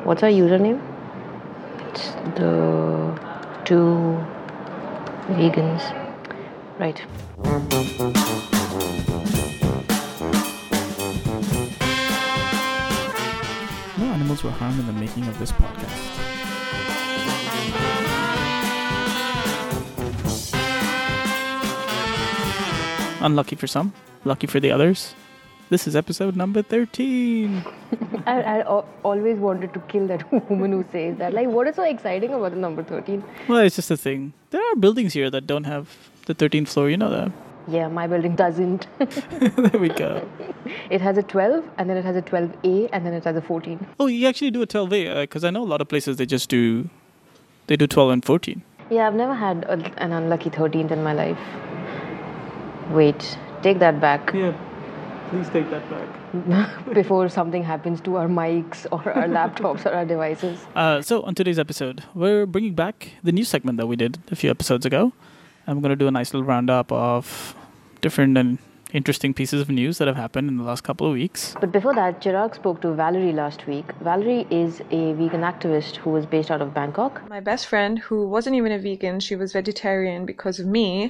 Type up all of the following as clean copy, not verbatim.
What's our username? It's the two vegans. Right. No animals were harmed in the making of this podcast. Unlucky for some, lucky for the others. This is episode number 13. I always wanted to kill that woman who says that. Like, what is so exciting about the number 13? Well, it's just a thing. There are buildings here that don't have the 13th floor, you know that. Yeah, my building doesn't. There we go. It has a 12, and then it has a 12A, and then it has a 14. Oh, you actually do a 12A, because I know a lot of places they do 12 and 14. Yeah, I've never had an unlucky 13th in my life. Wait, take that back. Yeah, please take that back. Before something happens to our mics or our laptops or our devices. So on today's episode, we're bringing back the news segment that we did a few episodes ago. I'm going to do a nice little roundup of different and interesting pieces of news that have happened in the last couple of weeks. But before that, Chirag spoke to Valerie last week. Valerie is a vegan activist who is based out of Bangkok. My best friend, who wasn't even a vegan, she was vegetarian because of me.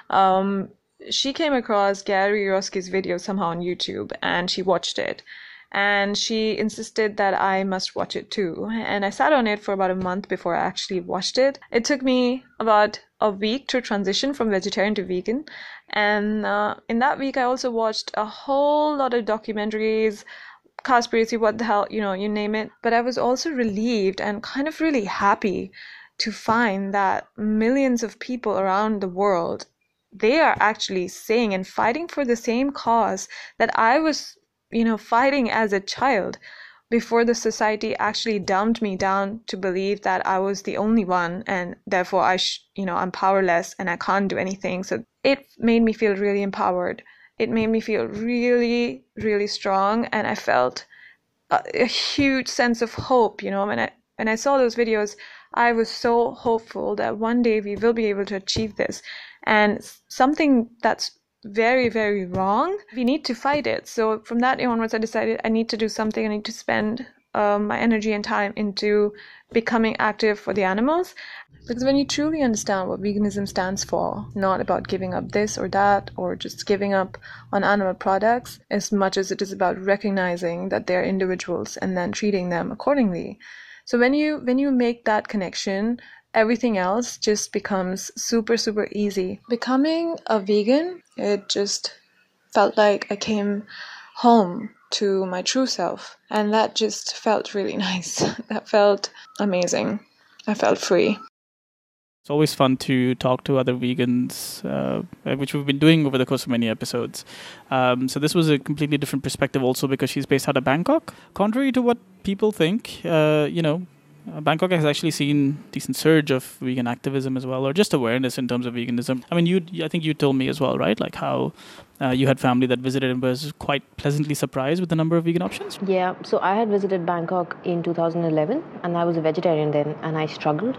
She came across Gary Yourofsky's video somehow on YouTube, and she watched it. And she insisted that I must watch it too. And I sat on it for about a month before I actually watched it. It took me about a week to transition from vegetarian to vegan. And in that week, I also watched a whole lot of documentaries, Cowspiracy, what the hell, you name it. But I was also relieved and kind of really happy to find that millions of people around the world, they are actually saying and fighting for the same cause that I was fighting as a child before the society actually dumbed me down to believe that I was the only one, and therefore I'm powerless and I can't do anything. So it made me feel really empowered. It made me feel really, really strong, and I felt a huge sense of hope. When I saw those videos, I was so hopeful that one day we will be able to achieve this. And something that's very, very wrong, we need to fight it. So from that day onwards, I decided I need to do something. I need to spend my energy and time into becoming active for the animals. Because when you truly understand what veganism stands for, not about giving up this or that or just giving up on animal products, as much as it is about recognizing that they're individuals and then treating them accordingly. So when you make that connection, everything else just becomes super, super easy. Becoming a vegan, it just felt like I came home to my true self. And that just felt really nice. That felt amazing. I felt free. It's always fun to talk to other vegans, which we've been doing over the course of many episodes. So this was a completely different perspective also because she's based out of Bangkok. Contrary to what people think, Bangkok has actually seen a decent surge of vegan activism as well, or just awareness in terms of veganism. I mean, I think you told me as well, right? Like how you had family that visited and was quite pleasantly surprised with the number of vegan options. Yeah, so I had visited Bangkok in 2011, and I was a vegetarian then, and I struggled.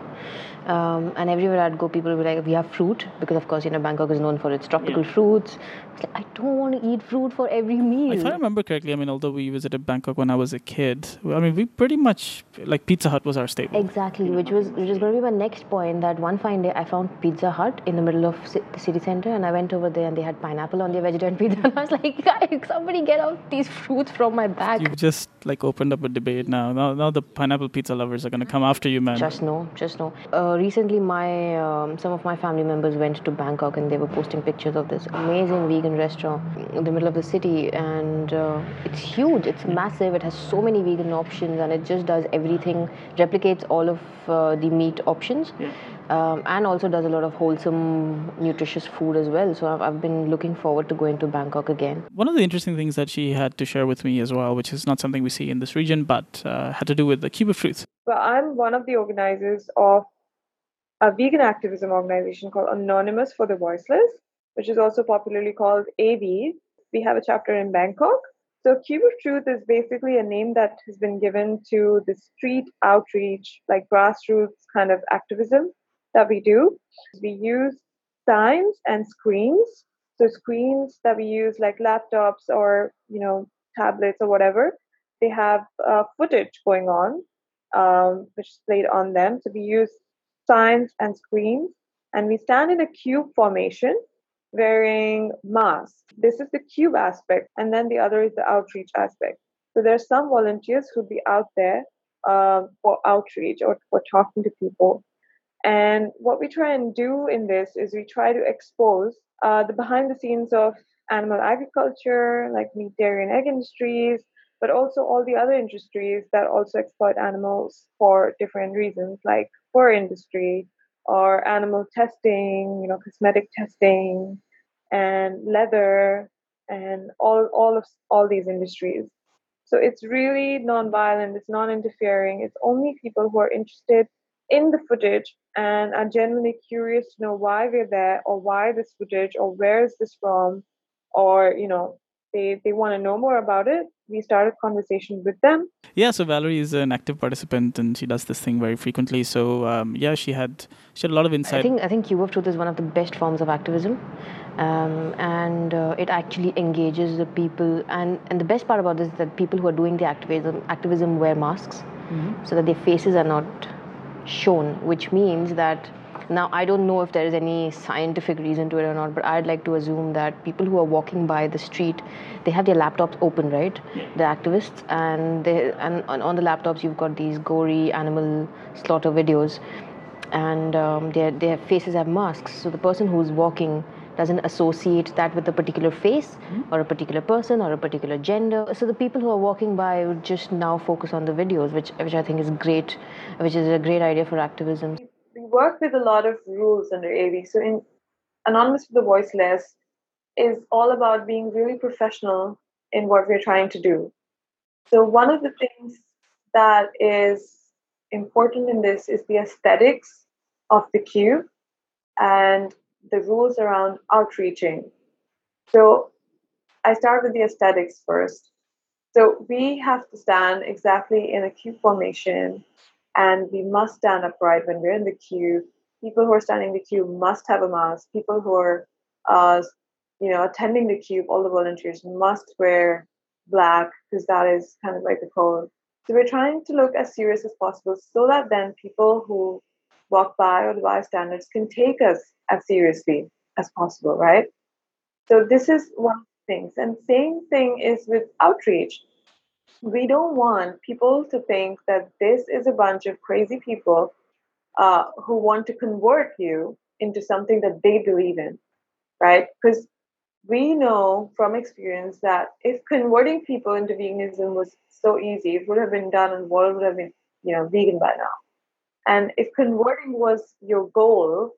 And everywhere I'd go, people would be like, we have fruit, because of course, Bangkok is known for its tropical fruits. It's like, I don't want to eat fruit for every meal. If I remember correctly, although we visited Bangkok when I was a kid, we pretty much, like Pizza Hut was our staple. Exactly, which is going to be my next point, that one fine day I found Pizza Hut in the middle of the city center, and I went over there and they had pineapple on their vegetarian pizza, and I was like, guys, somebody get out these fruits from my bag. You've just opened up a debate now. Now the pineapple pizza lovers are going to come after you, man. Just no. Recently, some of my family members went to Bangkok and they were posting pictures of this amazing vegan restaurant in the middle of the city, and it's huge. It's massive. It has so many vegan options, and it just does everything, replicates all of the meat options, and also does a lot of wholesome, nutritious food as well. So I've been looking forward to going to Bangkok again. One of the interesting things that she had to share with me as well, which is not something we see in this region, but had to do with the Cube of Truth. Well, I'm one of the organizers of a vegan activism organization called Anonymous for the Voiceless, which is also popularly called AV. We have a chapter in Bangkok. So Cube of Truth is basically a name that has been given to the street outreach, like grassroots kind of activism that we do. We use signs and screens. So screens that we use like laptops or, tablets or whatever, they have footage going on. which is played on them. So we use signs and screens, and we stand in a cube formation wearing masks. This is the cube aspect, and then the other is the outreach aspect. So there are some volunteers who'd be out there for outreach or for talking to people. And what we try and do in this is we try to expose the behind the scenes of animal agriculture, like meat, dairy, and egg industries, but also all the other industries that also exploit animals for different reasons, like fur industry or animal testing, cosmetic testing, and leather, and all these industries. So it's really non-violent, it's non-interfering, it's only people who are interested in the footage and are genuinely curious to know why we're there or why this footage or where is this from, or they want to know more about it. We started conversation with them. Yeah, so Valerie is an active participant and she does this thing very frequently. So she had a lot of insight. I think Cube of Truth is one of the best forms of activism, and it actually engages the people. And the best part about this is that people who are doing the activism wear masks, so that their faces are not shown, which means that now I don't know if there is any scientific reason to it or not, but I'd like to assume that people who are walking by the street, they have their laptops open, right? The activists, and on the laptops you've got these gory animal slaughter videos, and their faces have masks. So the person who's walking doesn't associate that with a particular face or a particular person or a particular gender. So the people who are walking by would just now focus on the videos, which I think is great, which is a great idea for activism. We work with a lot of rules under AV. So in Anonymous for the Voiceless is all about being really professional in what we're trying to do. So one of the things that is important in this is the aesthetics of the cube and the rules around outreaching. So I start with the aesthetics first. So we have to stand exactly in a cube formation, and we must stand upright when we're in the cube. People who are standing in the cube must have a mask. People who are, attending the cube, all the volunteers must wear black, because that is kind of like the code. So we're trying to look as serious as possible, so that then people who walk by or the bystanders can take us as seriously as possible, right? So this is one of the things. And same thing is with outreach. We don't want people to think that this is a bunch of crazy people who want to convert you into something that they believe in, right? Because we know from experience that if converting people into veganism was so easy, it would have been done and the world would have been, vegan by now. And if converting was your goal,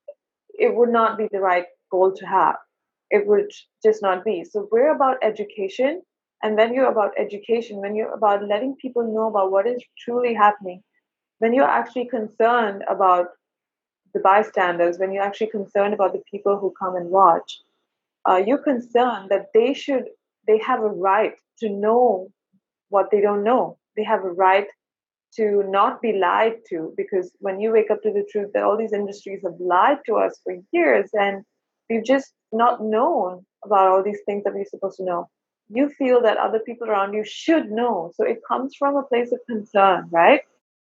it would not be the right goal to have. It would just not be. So we're about education. And when you're about education, when you're about letting people know about what is truly happening, when you're actually concerned about the bystanders, when you're actually concerned about the people who come and watch, you're concerned that they have a right to know what they don't know. They have a right to not be lied to, because when you wake up to the truth that all these industries have lied to us for years and we've just not known about all these things that we're supposed to know, you feel that other people around you should know. So it comes from a place of concern, right?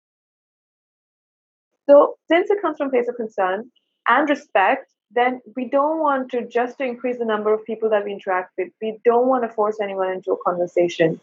So since it comes from a place of concern and respect, then we don't want to just to increase the number of people that we interact with. We don't want to force anyone into a conversation.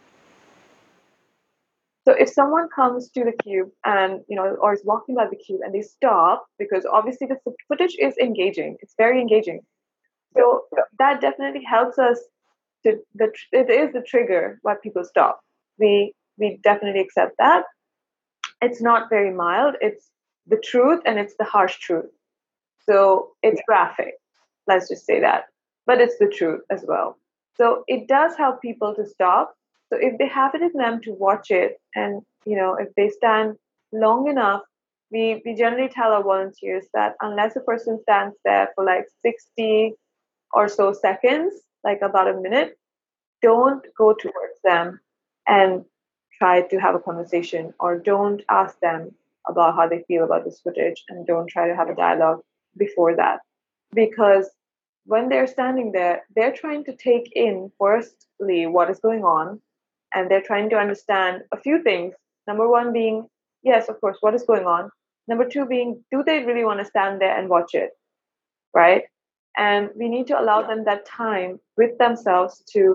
So if someone comes to the cube and, or is walking by the cube and they stop, because obviously the footage is engaging, it's very engaging. So that definitely helps us it is the trigger why people stop. We definitely accept that. It's not very mild. It's the truth and it's the harsh truth. So it's graphic. Let's just say that. But it's the truth as well. So it does help people to stop. So if they have it in them to watch it, and if they stand long enough, we generally tell our volunteers that unless a person stands there for like 60 or so seconds, like about a minute, don't go towards them and try to have a conversation, or don't ask them about how they feel about this footage, and don't try to have a dialogue before that. Because when they're standing there, they're trying to take in, firstly, what is going on, and they're trying to understand a few things Number one being, yes, of course, what is going on? Number two being, do they really want to stand there and watch it? Right? And we need to allow them that time with themselves to,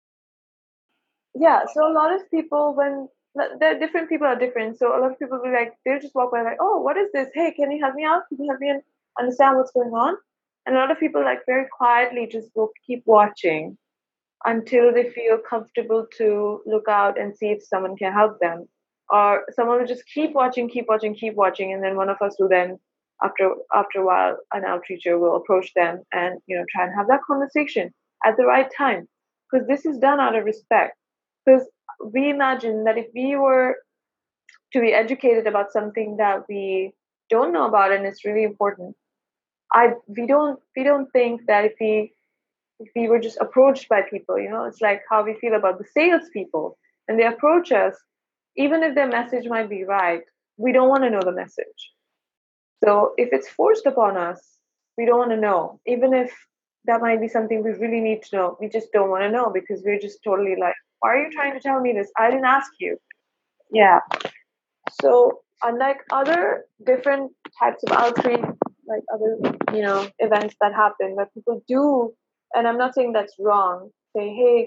yeah. So a lot of people, when the different people are different, so a lot of people will be like, they'll just walk by like, oh, what is this? Hey, can you help me out? Can you help me understand what's going on? And a lot of people like very quietly just will keep watching until they feel comfortable to look out and see if someone can help them. Or someone will just keep watching, and then one of us will then, after a while, an outreacher will approach them and try and have that conversation at the right time, because this is done out of respect. Because we imagine that if we were to be educated about something that we don't know about and it's really important, we don't think that if we were just approached by people, it's like how we feel about the salespeople, and they approach us, even if their message might be right, we don't want to know the message. So if it's forced upon us, we don't want to know, even if that might be something we really need to know. We just don't want to know because we're just totally like, why are you trying to tell me this? I didn't ask you. Yeah. So unlike other different types of outreach, like other events that happen where people do, and I'm not saying that's wrong, say, hey,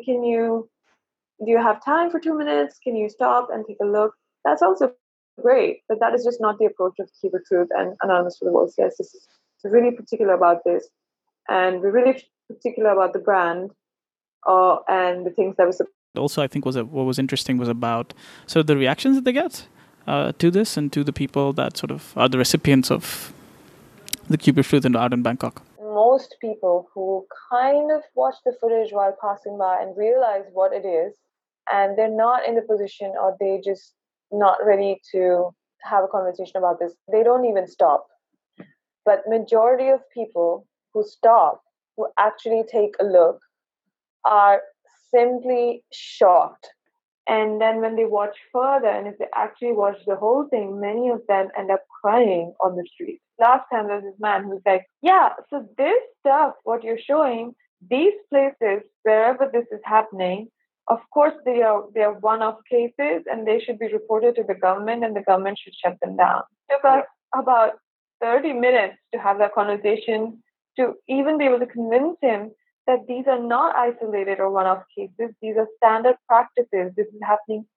do you have time for 2 minutes? Can you stop and take a look? That's also great, but that is just not the approach of Keep It Truth and Anonymous for the Voiceless. This is really particular about this, and we're really particular about the brand and the things that we also, I think what was interesting was about sort of the reactions that they get to this and to the people that sort of are the recipients of the Keep It Truth out in Bangkok. Most people who kind of watch the footage while passing by and realize what it is, and they're not in the position, or they just not ready to have a conversation about this, they don't even stop. But majority of people who stop, who actually take a look, are simply shocked. And then when they watch further, and if they actually watch the whole thing, many of them end up crying on the street. Last time there was this man who was like, yeah, so this stuff, what you're showing, these places, wherever this is happening, of course they are one-off cases and they should be reported to the government and the government should shut them down. It took us about 30 minutes to have that conversation, to even be able to convince him that these are not isolated or one-off cases. These are standard practices. This is happening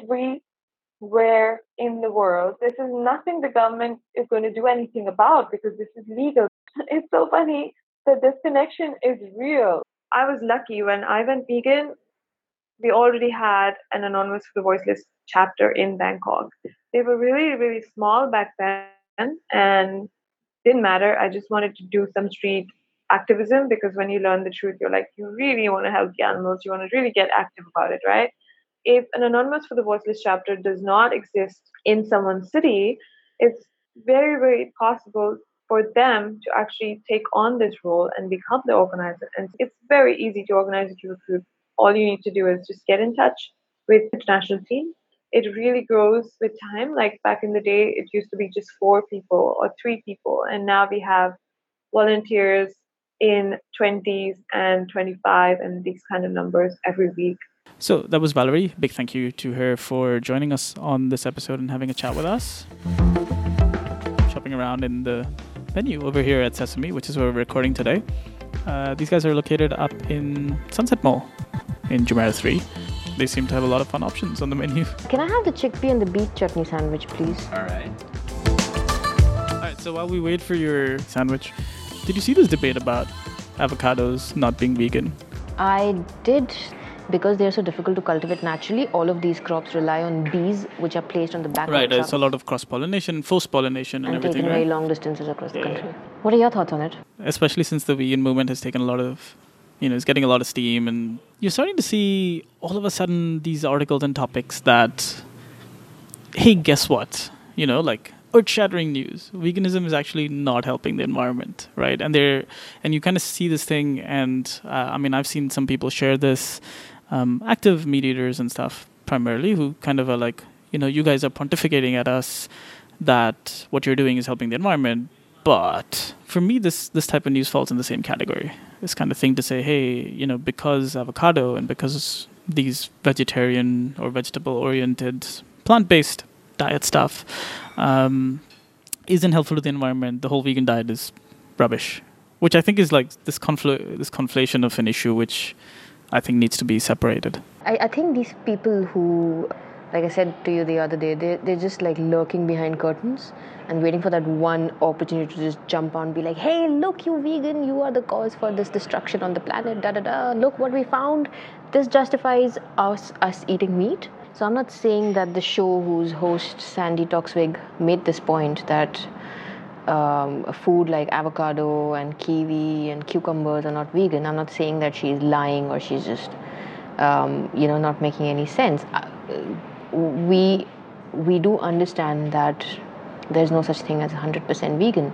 everywhere in the world. This is nothing the government is going to do anything about because this is legal. It's so funny that this connection is real. I was lucky when I went vegan. We already had an Anonymous for the Voiceless chapter in Bangkok. They were really, really small back then and didn't matter. I just wanted to do some street activism, because when you learn the truth, you're like, you really want to help the animals. You want to really get active about it, right? If an Anonymous for the Voiceless chapter does not exist in someone's city, it's very, very possible for them to actually take on this role and become the organizer. And it's very easy to organize a Keep It Truth. All you need to do is just get in touch with the international team. It really grows with time. Like back in the day, it used to be just 4 people or 3 people. And now we have volunteers in 20s and 25 and these kind of numbers every week. So that was Valerie. Big thank you to her for joining us on this episode and having a chat with us. Shopping around in the venue over here at Sesame, which is where we're recording today. These guys are located up in Sunset Mall in Jumeirah 3. They seem to have a lot of fun options on the menu. Can I have the chickpea and the beef chutney sandwich, please? All right, so while we wait for your sandwich, did you see this debate about avocados not being vegan? I did. Because they're so difficult to cultivate naturally, all of these crops rely on bees, which are placed on the back of Right, trucks. it's a lot of cross-pollination, forced pollination and everything, taken right? very long distances across the country. What are your thoughts on it? Especially since the vegan movement has taken a lot of, it's getting a lot of steam, and you're starting to see all of a sudden these articles and topics that, hey, guess what? Like earth-shattering news. Veganism is actually not helping the environment, right? And you kind of see this thing, and I've seen some people share this, active meat eaters and stuff primarily, who kind of are like, you guys are pontificating at us that what you're doing is helping the environment. But for me, this type of news falls in the same category. This kind of thing to say, hey, because avocado and because these vegetarian or vegetable-oriented plant-based diet stuff isn't helpful to the environment. The whole vegan diet is rubbish, which I think is like this conflation of an issue, which I think needs to be separated. I think these people who, like I said to you the other day, they're just like lurking behind curtains and waiting for that one opportunity to just jump on, be like, hey, look, you vegan, you are the cause for this destruction on the planet, da-da-da, look what we found. This justifies us eating meat. So I'm not saying that the show whose host, Sandy Toksvig, made this point that a food like avocado and kiwi and cucumbers are not vegan. I'm not saying that she's lying or she's just, not making any sense. We do understand that there's no such thing as 100% vegan.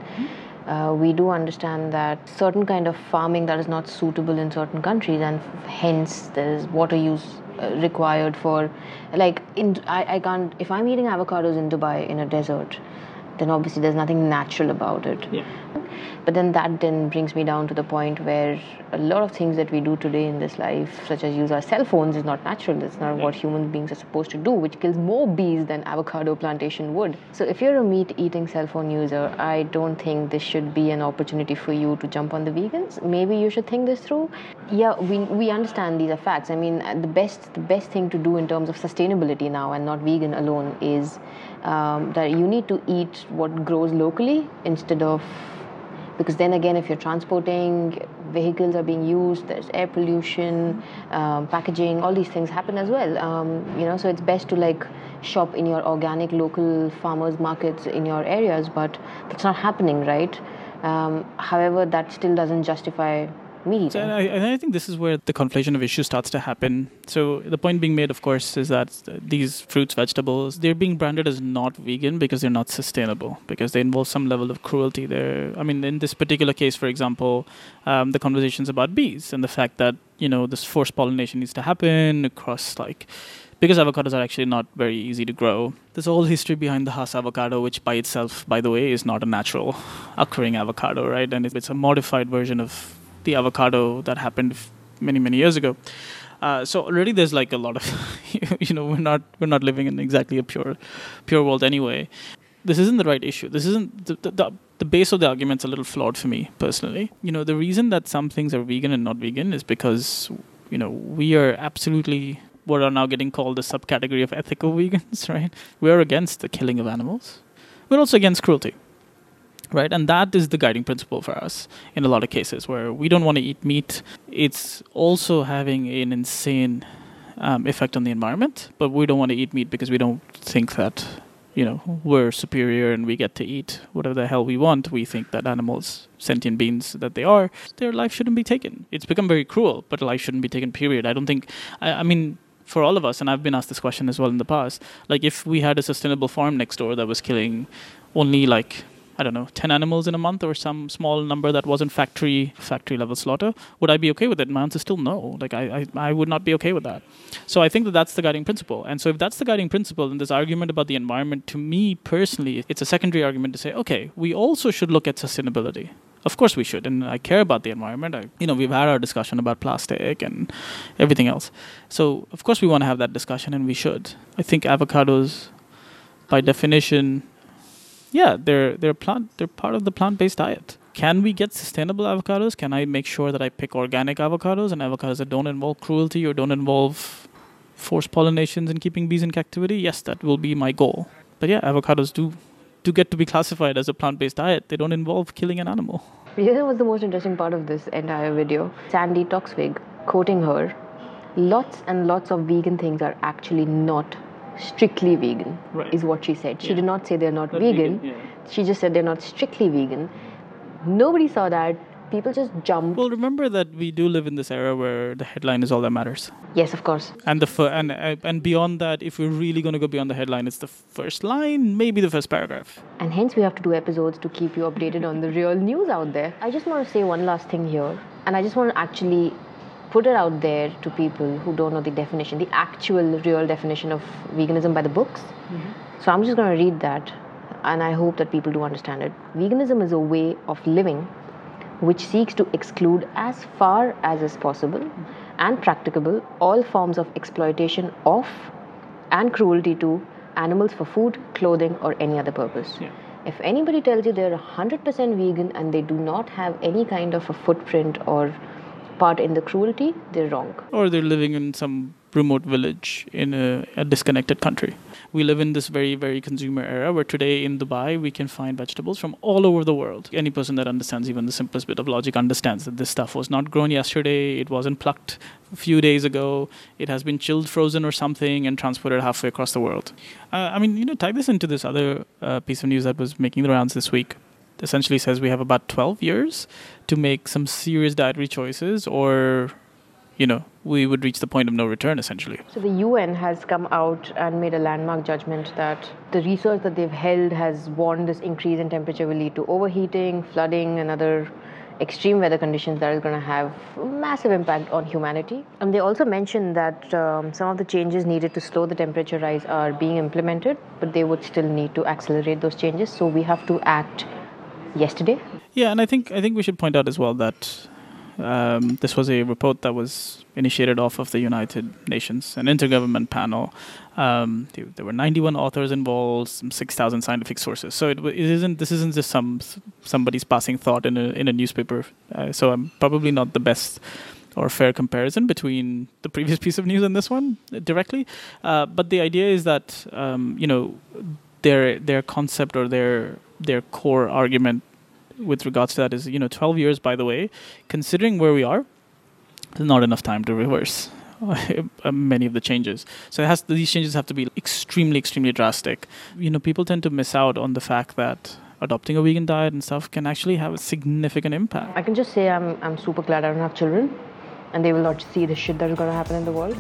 We do understand that certain kind of farming that is not suitable in certain countries, and hence there is water use required for, like, I can't, if I'm eating avocados in Dubai in a desert, then obviously there's nothing natural about it. Yeah. But then that then brings me down to the point where a lot of things that we do today in this life, such as use our cell phones, is not natural. It's not what human beings are supposed to do, which kills more bees than avocado plantation would. So if you're a meat-eating cell phone user, I don't think this should be an opportunity for you to jump on the vegans. Maybe you should think this through. Yeah, we understand these are facts. I mean, the best thing to do in terms of sustainability now, and not vegan alone, is that you need to eat what grows locally instead of, because then again, if you're transporting, vehicles are being used, there's air pollution, packaging, all these things happen as well. So it's best to like shop in your organic local farmers markets in your areas, but that's not happening, right? However, that still doesn't justify meat eating. So I think this is where the conflation of issues starts to happen. So the point being made, of course, is that these fruits, vegetables, they're being branded as not vegan because they're not sustainable, because they involve some level of cruelty there. I mean, in this particular case, for example, the conversations about bees and the fact that, this forced pollination needs to happen across, like, because avocados are actually not very easy to grow. There's a whole history behind the Hass avocado, which by itself, by the way, is not a natural occurring avocado, right? And it's a modified version of the avocado that happened many, many years ago. So already there's like a lot of, we're not living in exactly a pure world anyway. This isn't the right issue. This isn't the base of the argument's a little flawed for me personally. The reason that some things are vegan and not vegan is because, we are absolutely what are now getting called the subcategory of ethical vegans, right? We're against the killing of animals. We're also against cruelty. Right, and that is the guiding principle for us in a lot of cases where we don't want to eat meat. It's also having an insane effect on the environment, but we don't want to eat meat because we don't think that, we're superior and we get to eat whatever the hell we want. We think that animals, sentient beings that they are, their life shouldn't be taken. It's become very cruel, but life shouldn't be taken, period. I don't think, I mean, for all of us, and I've been asked this question as well in the past, like if we had a sustainable farm next door that was killing only 10 animals in a month or some small number that wasn't factory level slaughter, would I be okay with it? My answer is still no. Like I would not be okay with that. So I think that's the guiding principle. And so if that's the guiding principle, then this argument about the environment, to me personally, it's a secondary argument to say, okay, we also should look at sustainability. Of course we should. And I care about the environment. We've had our discussion about plastic and everything else. So of course we want to have that discussion, and we should. I think avocados, by definition, yeah, they're part of the plant-based diet. Can we get sustainable avocados? Can I make sure that I pick organic avocados and avocados that don't involve cruelty or don't involve forced pollinations and keeping bees in captivity? Yes, that will be my goal. But yeah, avocados do get to be classified as a plant-based diet. They don't involve killing an animal. Here was the most interesting part of this entire video. Sandy Toksvig, quoting her, lots and lots of vegan things are actually not strictly vegan, right, is what she said. She yeah. did not say they're not vegan. Yeah. She just said they're not strictly vegan. Nobody saw that. People just jumped. Well, remember that we do live in this era where the headline is all that matters. Yes, of course. And and beyond that, if we're really going to go beyond the headline, it's the first line, maybe the first paragraph. And hence we have to do episodes to keep you updated on the real news out there. I just want to say one last thing here, and I just want to actually put it out there to people who don't know the definition, the actual real definition of veganism by the books. Mm-hmm. So I'm just going to read that, and I hope that people do understand it. Veganism is a way of living which seeks to exclude as far as is possible and practicable all forms of exploitation of and cruelty to animals for food, clothing, or any other purpose. Yeah. If anybody tells you they're 100% vegan and they do not have any kind of a footprint or part in the cruelty, they're wrong. Or they're living in some remote village in a disconnected country. We live in this very, very consumer era where today in Dubai we can find vegetables from all over the world. Any person that understands even the simplest bit of logic understands that this stuff was not grown yesterday, it wasn't plucked a few days ago, it has been chilled, frozen or something and transported halfway across the world. Tie this into this other piece of news that was making the rounds this week. It essentially says we have about 12 years to make some serious dietary choices or we would reach the point of no return, essentially. So the UN has come out and made a landmark judgment that the research that they've held has warned this increase in temperature will lead to overheating, flooding, and other extreme weather conditions that is going to have massive impact on humanity. And they also mentioned that some of the changes needed to slow the temperature rise are being implemented, but they would still need to accelerate those changes. So we have to act yesterday. Yeah, and I think we should point out as well that this was a report that was initiated off of the United Nations, an intergovernment panel. There were 91 authors involved, some 6,000 scientific sources. So this isn't just somebody's passing thought in a newspaper. So I'm probably not the best or fair comparison between the previous piece of news and this one directly. But the idea is that their concept or their core argument with regards to that is, 12 years, by the way, considering where we are, there's not enough time to reverse many of the changes. So these changes have to be extremely, extremely drastic. People tend to miss out on the fact that adopting a vegan diet and stuff can actually have a significant impact. I can just say I'm super glad I don't have children and they will not see the shit that is going to happen in the world.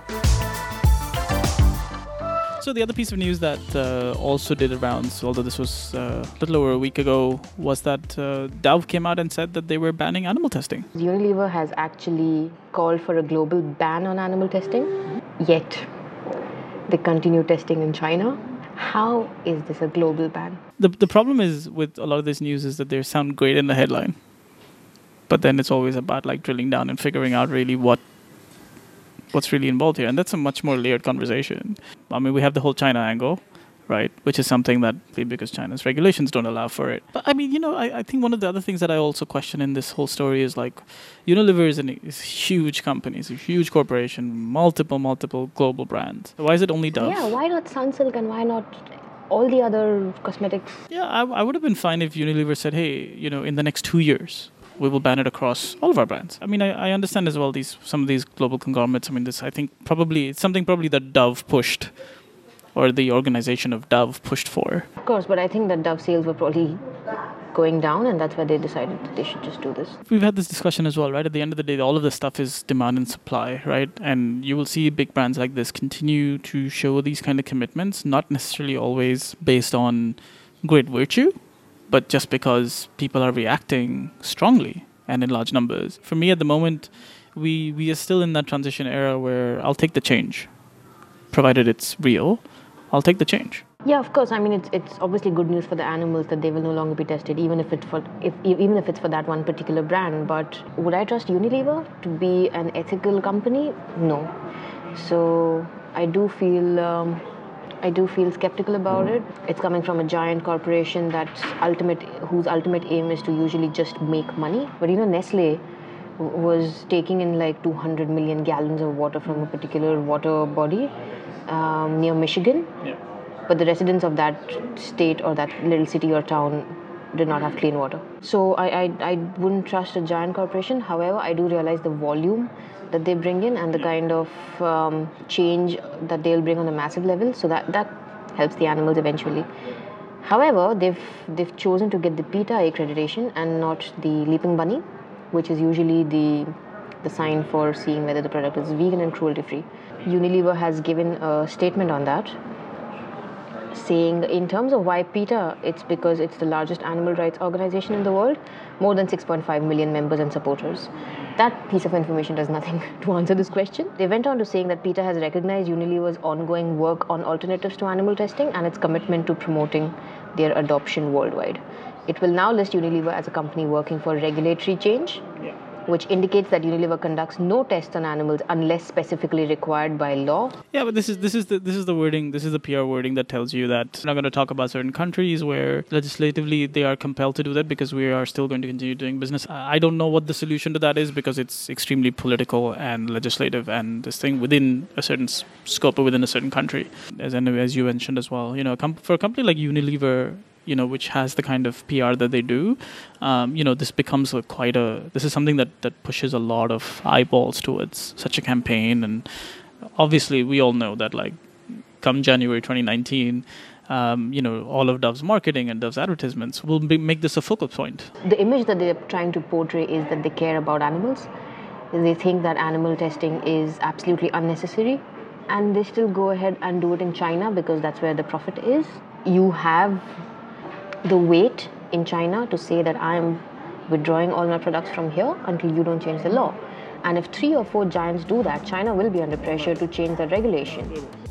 So the other piece of news that also did rounds, although this was a little over a week ago, was that Dove came out and said that they were banning animal testing. Unilever has actually called for a global ban on animal testing, yet they continue testing in China. How is this a global ban? The problem is with a lot of this news is that they sound great in the headline, but then it's always about drilling down and figuring out really what's really involved here. And that's a much more layered conversation. I mean, we have the whole China angle, right? Which is something that, because China's regulations don't allow for it. But I mean, I think one of the other things that I also question in this whole story is Unilever is a huge company, it's a huge corporation, multiple global brands. Why is it only Dove? Yeah, why not Sunsilk and why not all the other cosmetics? Yeah, I would have been fine if Unilever said, hey, in the next 2 years, we will ban it across all of our brands. I mean, I understand as well some of these global conglomerates. I mean, this I think it's something that Dove pushed, or the organization of Dove pushed for. Of course, but I think that Dove sales were probably going down, and that's why they decided that they should just do this. We've had this discussion as well, right? At the end of the day, all of this stuff is demand and supply, right? And you will see big brands like this continue to show these kind of commitments, not necessarily always based on great virtue, but just because people are reacting strongly and in large numbers. For me, at the moment, we are still in that transition era where I'll take the change, provided it's real. I'll take the change. Yeah, of course. I mean, it's obviously good news for the animals that they will no longer be tested, even if it's for that one particular brand. But would I trust Unilever to be an ethical company? No. So I do feel skeptical about it. It's coming from a giant corporation whose ultimate aim is to usually just make money. But Nestle was taking in 200 million gallons of water from a particular water body near Michigan. Yeah. But the residents of that state or that little city or town did not have clean water. So I wouldn't trust a giant corporation. However, I do realize the volume that they bring in and the kind of change that they'll bring on a massive level. So that helps the animals eventually. However, they've chosen to get the PETA accreditation and not the Leaping Bunny, which is usually the sign for seeing whether the product is vegan and cruelty-free. Unilever has given a statement on that, saying in terms of why PETA, it's because it's the largest animal rights organization in the world, more than 6.5 million members and supporters. That piece of information does nothing to answer this question. They went on to saying that PETA has recognized Unilever's ongoing work on alternatives to animal testing and its commitment to promoting their adoption worldwide. It will now list Unilever as a company working for regulatory change which indicates that Unilever conducts no tests on animals unless specifically required by law. Yeah, but this is the wording. This is the PR wording that tells you that we're not going to talk about certain countries where legislatively they are compelled to do that because we are still going to continue doing business. I don't know what the solution to that is because it's extremely political and legislative, and this thing within a certain scope or within a certain country, as you mentioned as well. For a company like Unilever, which has the kind of PR that they do, this becomes this is something that pushes a lot of eyeballs towards such a campaign. And obviously we all know that come January 2019, all of Dove's marketing and Dove's advertisements will make this a focal point. The image that they're trying to portray is that they care about animals. They think that animal testing is absolutely unnecessary, and they still go ahead and do it in China because that's where the profit is. You have the weight in China to say that I'm withdrawing all my products from here until you don't change the law. And if 3 or 4 giants do that, China will be under pressure to change that regulation.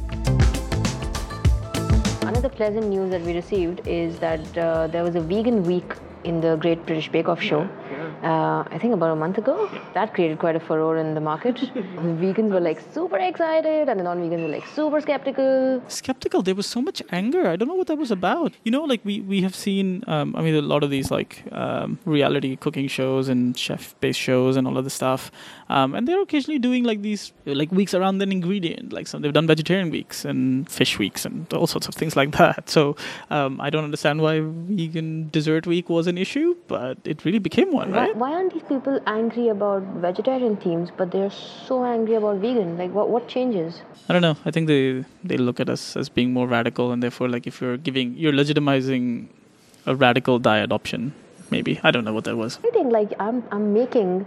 Another pleasant news that we received is that there was a vegan week in the Great British Bake Off show. I think about a month ago. That created quite a furore in the market. The vegans were super excited and the non-vegans were super skeptical. There was so much anger. I don't know what that was about. We have seen a lot of these reality cooking shows and chef-based shows and all of this stuff, and they're occasionally doing these weeks around an ingredient. They've done vegetarian weeks and fish weeks and all sorts of things like that. So I don't understand why vegan dessert week was an issue, but it really became one, right? Why aren't these people angry about vegetarian themes, but they're so angry about vegan? What changes? I don't know. I think they look at us as being more radical, and therefore, if you're legitimizing a radical diet option, maybe. I don't know what that was. I think I'm making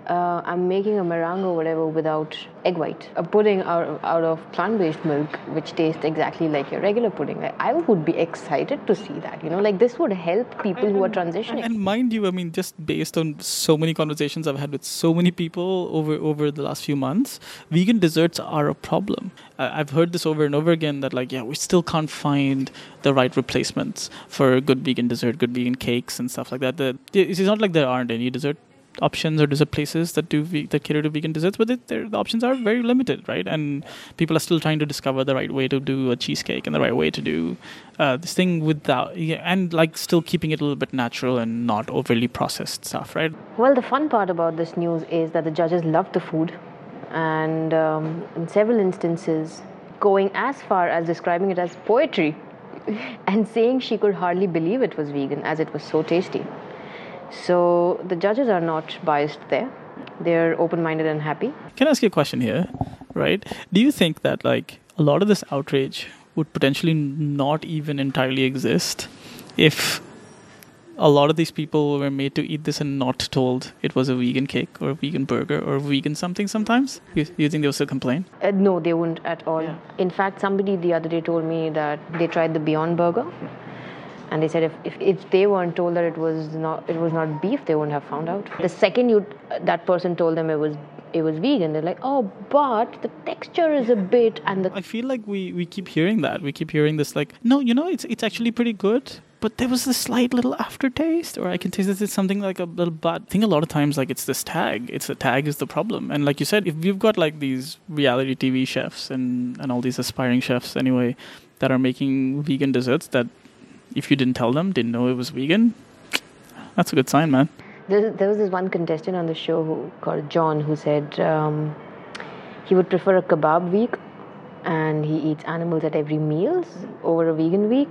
a meringue or whatever without egg white. A pudding out of plant-based milk, which tastes exactly like your regular pudding. I would be excited to see that. This would help people who are transitioning. And mind you, just based on so many conversations I've had with so many people over the last few months, vegan desserts are a problem. I've heard this over and over again that we still can't find the right replacements for good vegan dessert, good vegan cakes and stuff like that. It's not like there aren't any dessert options or dessert places that cater to vegan desserts, but the options are very limited, right? And people are still trying to discover the right way to do a cheesecake and the right way to do this thing without, and still keeping it a little bit natural and not overly processed stuff, right? Well, the fun part about this news is that the judges loved the food, and in several instances going as far as describing it as poetry and saying she could hardly believe it was vegan as it was so tasty. So the judges are not biased there. They're open-minded and happy. Can I ask you a question here, right? Do you think that a lot of this outrage would potentially not even entirely exist if a lot of these people were made to eat this and not told it was a vegan cake or a vegan burger or vegan something sometimes? You think they would still complain? No, they wouldn't at all. Yeah. In fact, somebody the other day told me that they tried the Beyond Burger. And they said if they weren't told that it was not beef, they wouldn't have found out. The second that person told them it was vegan, they're like, oh, but the texture is a bit, and I feel like we keep hearing that. We keep hearing this no, it's actually pretty good, but there was this slight little aftertaste, or I can taste that it's something like a little bad. I think a lot of times it's this tag. It's the tag is the problem. And like you said, if we've got these reality TV chefs and all these aspiring chefs anyway that are making vegan desserts that, if you didn't tell them, didn't know it was vegan, that's a good sign, man. There was this one contestant on the show called John who said he would prefer a kebab week and he eats animals at every meal over a vegan week.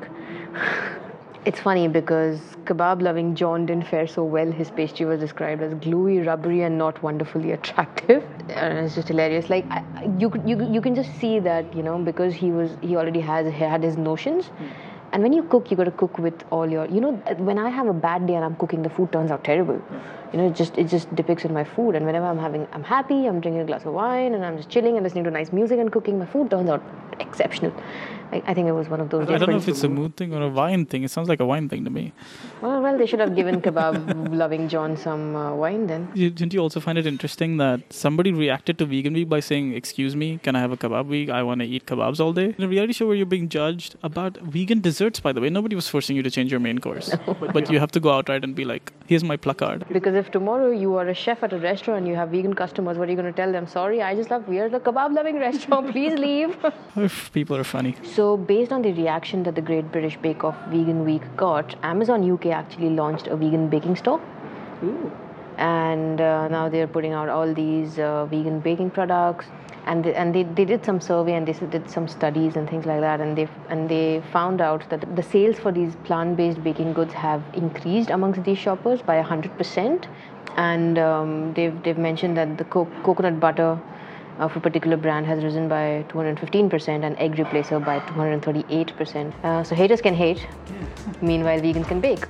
It's funny because kebab-loving John didn't fare so well. His pastry was described as gluey, rubbery, and not wonderfully attractive. And it's just hilarious. You can just see that, because he already had his notions. And when you cook, you got to cook with all your, when I have a bad day and I'm cooking, the food turns out terrible. It just depicts in my food. And whenever I'm happy, I'm drinking a glass of wine and I'm just chilling and listening to nice music and cooking, my food turns out exceptional. I think it was one of those I don't know different. if it's a mood thing or a wine thing. It sounds like a wine thing to me. Well, they should have given kebab-loving John some wine then. Didn't you also find it interesting that somebody reacted to Vegan Week by saying, "Excuse me, can I have a kebab week? I want to eat kebabs all day." In a reality show where you're being judged about vegan desserts, by the way, nobody was forcing you to change your main course. But you have to go outright and be like, "Here's my placard." Because if tomorrow you are a chef at a restaurant and you have vegan customers, what are you going to tell them? Sorry, we are the kebab-loving restaurant. Please leave. People are funny. So based on the reaction that the Great British Bake Off Vegan Week got, Amazon UK actually launched a vegan baking store. Ooh. And now they're putting out all these vegan baking products. And they did some survey and they did some studies and things like that, and they found out that the sales for these plant-based baking goods have increased amongst these shoppers by 100%. And they've mentioned that the coconut butter of a particular brand has risen by 215% and egg replacer by 238%. So haters can hate, meanwhile vegans can bake.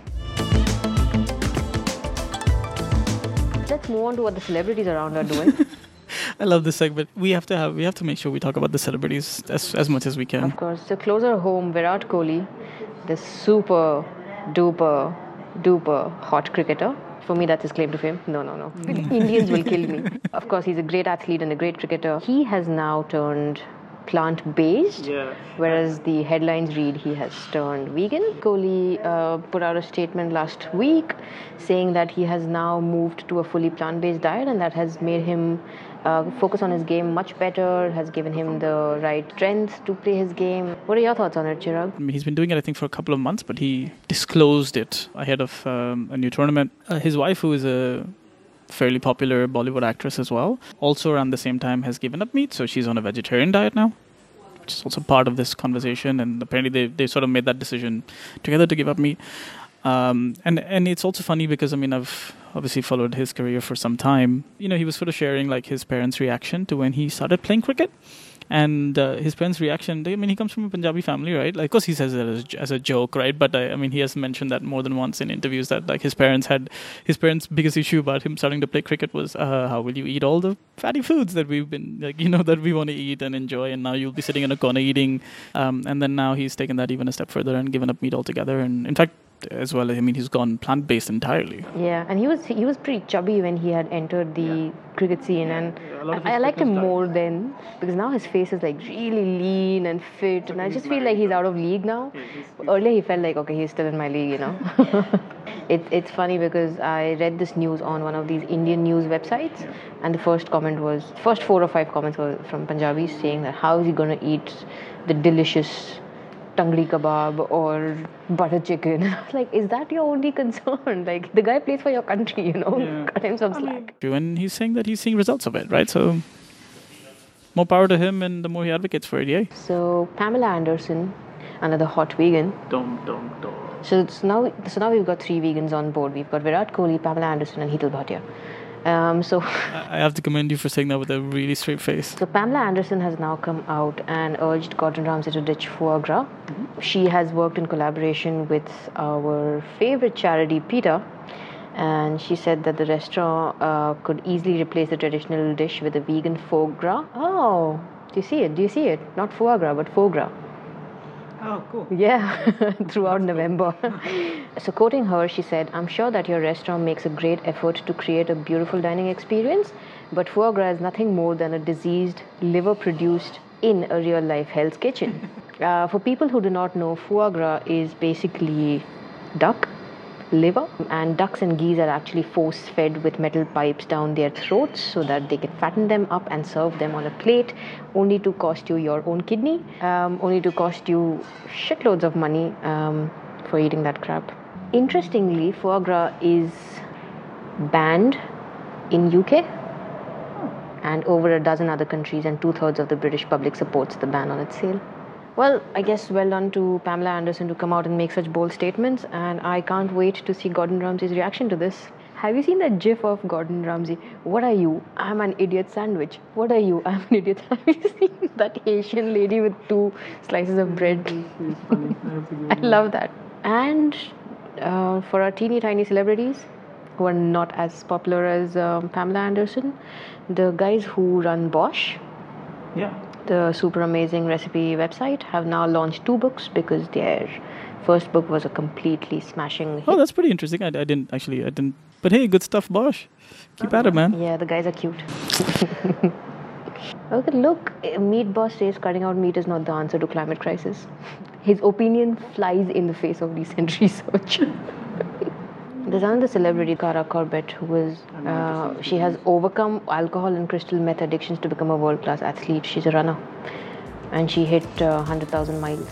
Let's move on to what the celebrities around are doing. I love this segment. We have to make sure we talk about the celebrities as much as we can. Of course. So closer home, Virat Kohli, the super duper hot cricketer. For me, that's his claim to fame. No. Indians will kill me. Of course, he's a great athlete and a great cricketer. He has now turned plant-based, whereas the headlines read he has turned vegan. Kohli put out a statement last week saying that he has now moved to a fully plant-based diet, and that has made him focus on his game much better, has given him the right strength to play his game. What are your thoughts on it, Chirag? He's been doing it, I think, for a couple of months, but he disclosed it ahead of a new tournament. His wife, who is a fairly popular Bollywood actress as well, also around the same time has given up meat, so she's on a vegetarian diet now, which is also part of this conversation, and apparently they sort of made that decision together to give up meat. And it's also funny because, I mean, I've obviously followed his career for some time. You know, he was sort of sharing like his parents' reaction to when he started playing cricket. And his parents' reaction, he comes from a Punjabi family, right? Like, of course, he says it as a joke, right? But he has mentioned that more than once in interviews that like his parents' biggest issue about him starting to play cricket was, how will you eat all the fatty foods that we've been, that we want to eat and enjoy, and now you'll be sitting in a corner eating. And then now he's taken that even a step further and given up meat altogether. And in fact, as well, he's gone plant-based entirely. Yeah, and he was pretty chubby when he had entered the cricket scene, and I liked him more then, because now his face is like really lean and fit, and I just feel like he's out of league now. Earlier he felt like, okay, he's still in my league, It's funny because I read this news on one of these Indian news websites, and the first 4 or 5 comments were from Punjabis saying that how is he going to eat the delicious tangri kebab or butter chicken. Like, is that your only concern? Like, the guy plays for your country, cut him some slack. And he's saying that he's seeing results of it, right? So more power to him, and the more he advocates for it, So Pamela Anderson, another hot vegan. So now we've got 3 vegans on board. We've got Virat Kohli, Pamela Anderson, and Hital Bhatia. I have to commend you for saying that with a really straight face. So Pamela Anderson has now come out and urged Gordon Ramsay to ditch foie gras. Mm-hmm. She has worked in collaboration with our favorite charity, PETA, and she said that the restaurant could easily replace the traditional dish with a vegan foie gras. Oh, do you see it? Not foie gras, but foie gras. Oh, cool. Yeah, throughout November. So quoting her, she said, "I'm sure that your restaurant makes a great effort to create a beautiful dining experience, but foie gras is nothing more than a diseased liver produced in a real-life Hell's Kitchen." For people who do not know, foie gras is basically duck liver, and ducks and geese are actually force-fed with metal pipes down their throats so that they can fatten them up and serve them on a plate, only to cost you your own kidney, only to cost you shitloads of money for eating that crap. Interestingly, foie gras is banned in UK and over a dozen other countries, and 2/3 of the British public supports the ban on its sale. Well, I guess well done to Pamela Anderson to come out and make such bold statements, and I can't wait to see Gordon Ramsay's reaction to this. Have you seen that gif of Gordon Ramsay? What are you? I'm an idiot sandwich. What are you? I'm an idiot. Have you seen that Asian lady with 2 slices of bread? It's funny. I love that. And for our teeny tiny celebrities who are not as popular as Pamela Anderson, the guys who run Bosch, the super amazing recipe website, have now launched 2 books because their first book was a completely smashing hit. Oh, that's pretty interesting. I didn't. But hey, good stuff, Bosch. Keep at it, man. Yeah, the guys are cute. Okay, look, Meat Boss says cutting out meat is not the answer to climate crisis. His opinion flies in the face of recent research. There's another celebrity, Cara Corbett, who is she has overcome alcohol and crystal meth addictions to become a world-class athlete. She's a runner, and she hit 100,000 miles.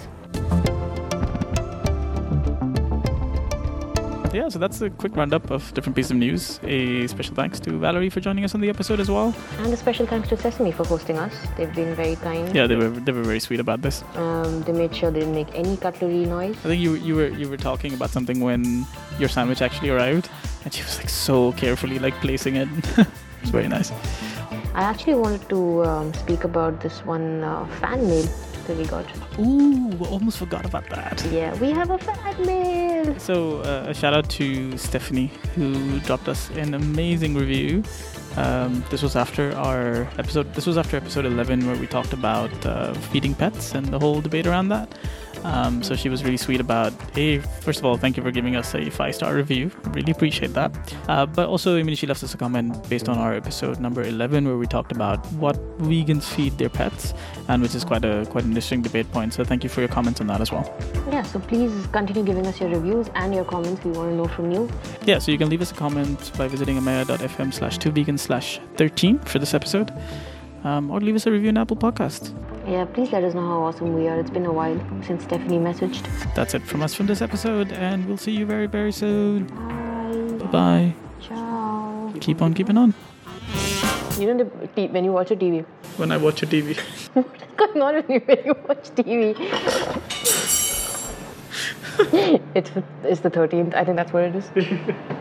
Yeah, so that's a quick roundup of different pieces of news. A special thanks to Valerie for joining us on the episode as well. And a special thanks to Sesame for hosting us. They've been very kind. Yeah, they were very sweet about this. They made sure they didn't make any cutlery noise. I think you were talking about something when your sandwich actually arrived, and she was like so carefully like placing it. It's very nice. I actually wanted to speak about this one fan mail that we got. Ooh, almost forgot about that. Yeah, we have a fan mail. So a shout out to Stephanie, who dropped us an amazing review. This was after our episode. This was after episode 11, where we talked about feeding pets and the whole debate around that. So she was really sweet about, hey, first of all, thank you for giving us a 5-star review. Really appreciate that. But also, I mean, she left us a comment based on our episode number 11, where we talked about what vegans feed their pets, and which is quite an interesting debate point. So thank you for your comments on that as well. Yeah, so please continue giving us your reviews and your comments. We want to know from you. Yeah, so you can leave us a comment by visiting amaya.fm/2vegans/13 for this episode. Or leave us a review on Apple Podcasts. Yeah, please let us know how awesome we are. It's been a while since Stephanie messaged. That's it from us from this episode, and we'll see you very, very soon. Bye. Bye-bye. Ciao. Keep on keeping on. You know, when you watch a TV. When I watch a TV. What's going on with you when you watch TV? It's the 13th. I think that's what it is.